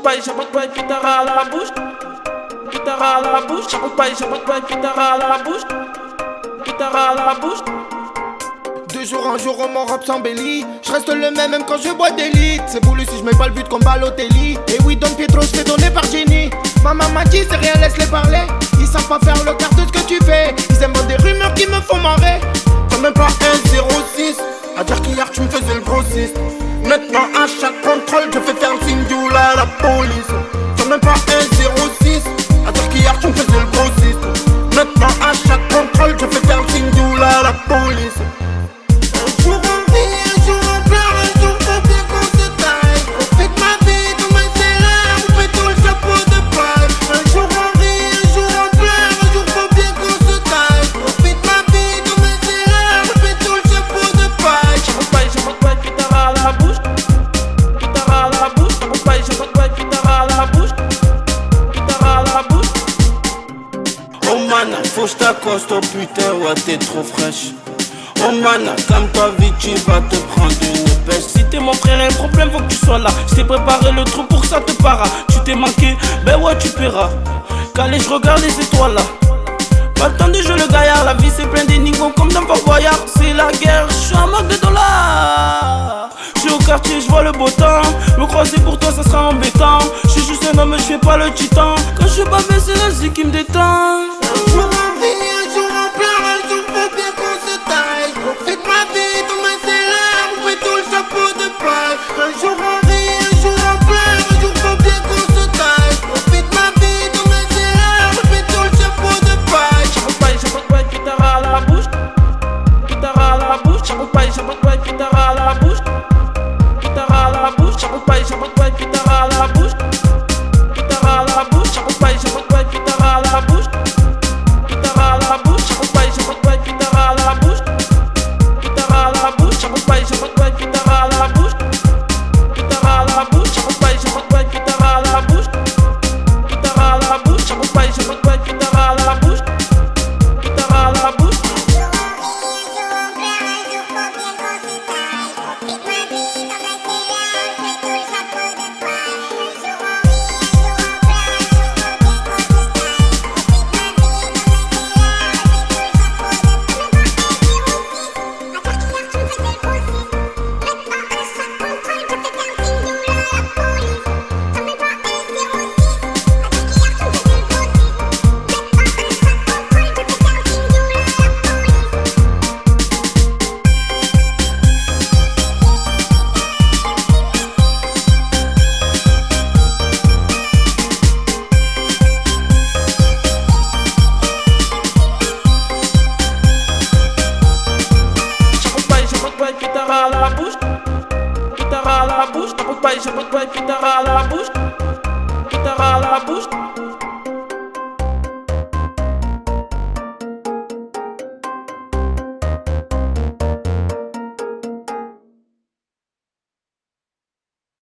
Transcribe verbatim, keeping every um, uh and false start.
paille, j'aime pas guitare à la bouche. Guitare à la bouche, j'aime pas, j'aime pas guitare à la bouche. Guitare à la bouche. De jour en jour on m'en rap s'embellit. Je reste le même même quand je bois d'élite. C'est voulu si je mets pas le but comme Balotelli. Et oui Don Pietro je fais donner par Jenny. Maman m'a dit c'est rien laisse-les parler. Ils savent pas faire le quart de ce que tu fais. Ils inventent des rumeurs qui me font marrer. T'as même pas un zéro six. À dire qu'hier tu me faisais le grossiste. Maintenant à chaque contrôle je fais faire le signe du la la police. T'as même pas un zéro six. À dire qu'hier tu me faisais le grossiste. Maintenant à chaque contrôle je fais faire le signe du la la police. Un jour on rit, un jour on pleure, un jour faut bien qu'on se taille. Profite ma vie, demain c'est l'heure, on fait tout le chapeau de paille. Un jour on rit, un jour on pleure, un jour faut bien qu'on se taille. Profite ma vie, demain c'est l'heure, on fait tout le chapeau de paille. J'aime pas, j'aime pas guitare à la bouche. Guitare à la bouche, j'aime pas, j'aime pas guitare à la bouche. Guitare à la bouche. Oh mana, faut que je t'accoste, oh putain, ouais t'es trop fraîche. Oh mana, calme-toi vite, tu vas te prendre une pêche. Si t'es mon frère, un problème, faut que tu sois là. Je t'ai préparé le trou pour ça te para. Tu t'es manqué, ben ouais tu paieras. Calé, je regarde les étoiles là. Pas le temps de jouer le gaillard, la vie c'est plein d'énigmes comme dans Fort Boyard. C'est la guerre, je suis en manque de dollars. Je suis au quartier, je vois le beau temps. Me croiser pour toi, ça sera embêtant. Je suis juste un homme, je fais pas le titan. Quand je bave, c'est la zik qui me détend. Un jour on rit, un jour on pleure, un jour faut bien qu'on se taille. Profite ma vie, demain c'est l'heure, on fait tout le chapeau de paille. Un jour on rit, un jour on pleure, un jour faut bien qu'on se taille. Profite ma vie, demain c'est l'heure, on fait tout le chapeau de paille. J'aime pas, j'aime pas guitare à la bouche. Guitare à la bouche, j'aime pas, j'aime pas guitare à la bouche. Guitare à la bouche, j'aime pas, j'aime pas guitare à la bouche. Guitare à la bouche, j'aime pas, j'aime pas guitare à la bouche. Guitare à la bouche, j'aime pas, j'aime pas guitare à la bouche. Guitare à la bouche, j'aime pas, j'aime pas guitare à la bouche. Guitare à la bouche, j'aime pas, j'aime pas guitare à la bouche. Guitare à la bouche, j'aime pas, j'aime pas guitare à la bouche. Guitare à la bouche. Guitare à la bouche, guitare à la bouche, j'aime pas, j'aime pas guitare à la bouche, guitare à la bouche.